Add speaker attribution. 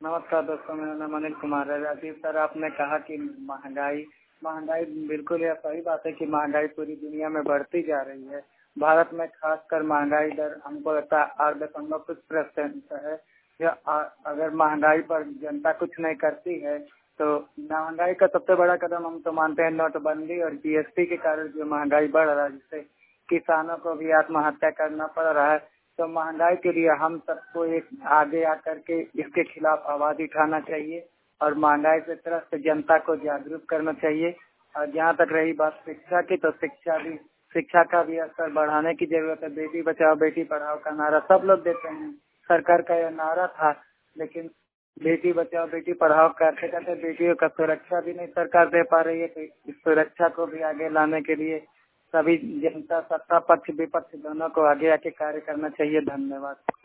Speaker 1: नमस्कार दोस्तों, मेरा नाम अनिल कुमार है। राजीव सर, आपने कहा कि महंगाई महंगाई बिल्कुल यह सही बात है कि महंगाई पूरी दुनिया में बढ़ती जा रही है। भारत में खासकर महंगाई दर हमको लगता है 8.कुछ% है। अगर महंगाई पर जनता कुछ नहीं करती है तो महंगाई का सबसे बड़ा कदम हम तो मानते हैं नोटबंदी और जीएसटी के कारण जो महंगाई बढ़ रहा है, जिससे किसानों को भी आत्महत्या करना पड़ रहा है। तो महंगाई के लिए हम सबको एक आगे आकर के इसके खिलाफ आवाज उठाना चाहिए और महंगाई से तरफ जनता को जागरूक करना चाहिए। और जहाँ तक रही बात शिक्षा की, तो शिक्षा का भी स्तर बढ़ाने की जरूरत है। बेटी बचाओ बेटी पढ़ाओ का नारा सब लोग देते हैं, सरकार का यह नारा था, लेकिन बेटी बचाओ बेटी पढ़ाओ करते करते बेटियों का सुरक्षा भी नहीं सरकार दे पा रही है। तो इस सुरक्षा को भी आगे लाने के लिए सभी जनता, सत्ता पक्ष विपक्ष दोनों को आगे आके कार्य करना चाहिए। धन्यवाद।